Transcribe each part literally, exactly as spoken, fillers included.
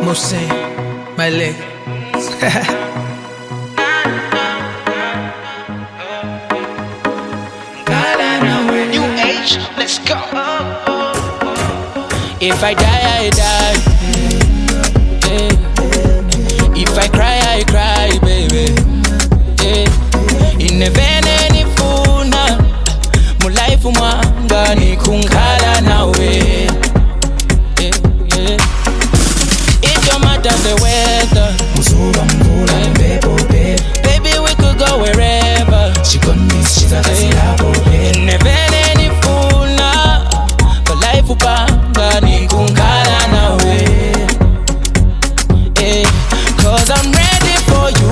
Moussin, my leg. New age, let's go. If I die, I die. Yeah. If I cry, I cry, baby. Yeah. Inevene nifuna mu life mwanga ni kunkala nawe. Yeah, yeah. It don't matter the weather. Muzuba mvula mpepo pe. Baby, we could go wherever. She convinced she's a gazilabo pe. Inevene nifuna mu life upanga ni kunkala nawe. Yeah. Cause I'm ready for you.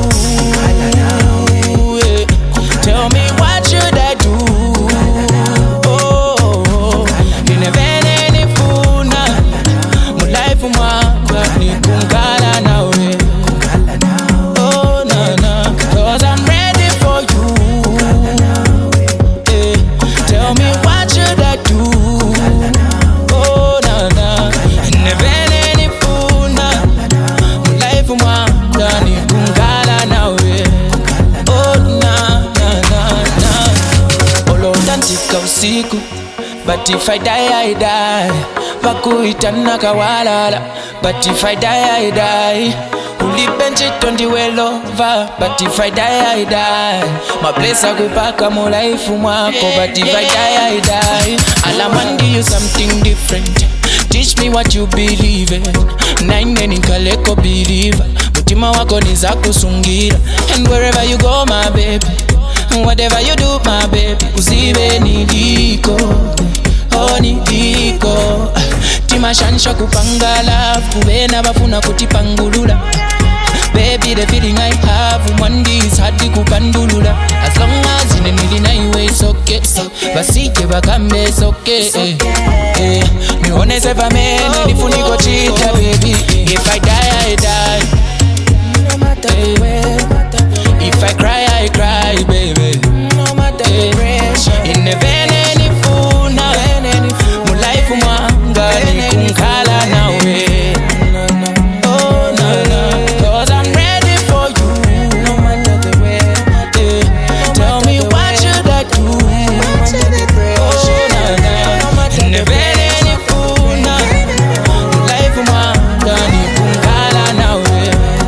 Yeah. Tell me what should I do? Oh, ninevene nifuna mu life mwanga ni kunkala nawe. Oh na na, cause I'm ready for you. Yeah. Tell me what should I do? Oh na na, ninevene nifuna mu life mwanga ni kunkala nawe. Oh na na na na, olotantika usiku, but if I die I die. Pakuitana kawalala, but if I die I die. Ulipenji tondi well over, but if I die I die. My place I go back a mo life mwako, but if I die I die. I'll give you something different. Teach me what you believe in. Nine neni kaleko believer. Mutima wako niza kusungira. And wherever you go my baby, whatever you do my baby, uzibe niliko, oh niliko. Timashansha kupangala, kubena bafuna kutipangulula. Baby, the feeling I have, one day is hard to kupandulula. As long as in the middle highway, it's okay. Basike bakambe, it's okay. Eh, eh. Me honest ever man, if you go cheat, baby. If I die, I die. Eh. If I cry, I cry, baby. Eh. In the vein, any fool now. My life, mwanga, ni kunkala nawe. Oh, no, no. Cause I'm ready for you. Eh. Tell me what should I do? Oh, no, no. In the vein, any fool now. My life, mwanga, ni kunkala nawe.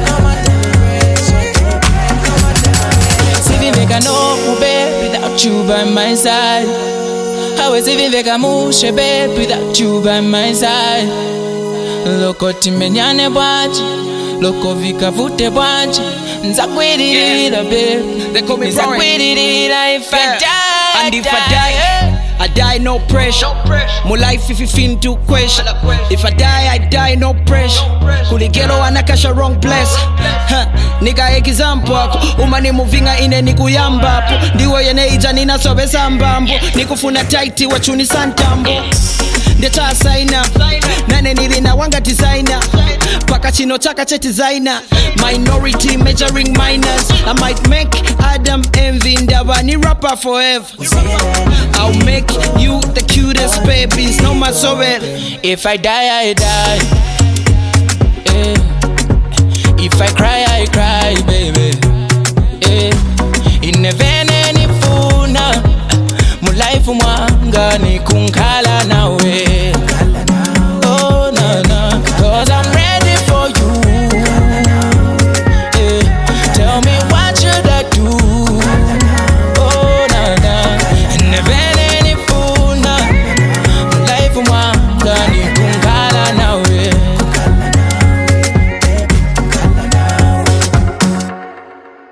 See, make I know, babe, without you by my side. How is even veka mushe, babe, without you by my side. Loko timenyane bwanji, loko vika vute bwanji. Nzakwiririra, babe. They call me Nzakwiririra if I die. And if I die, I die no pressure. My life if you feel to question. If I die, I die no pressure. Kuligelo anakasha wrong place. Huh. Nigga example wako umani muvinga ine nikuyamba hapo. Ndiwo yene ija nina sobe sambambo. Nikufuna tighti wachuni santambo. Ndeta saina nane nilina wanga designer. Paka chino chaka che designer. Minority measuring minors. I might make Adam envy ndabani rapper forever. I'll make you the cutest babies, no my sorry. If I die, I die. Eh. If I cry, I cry, baby. Eh. In the vein, any fool now. My life mwanga ni kunkala na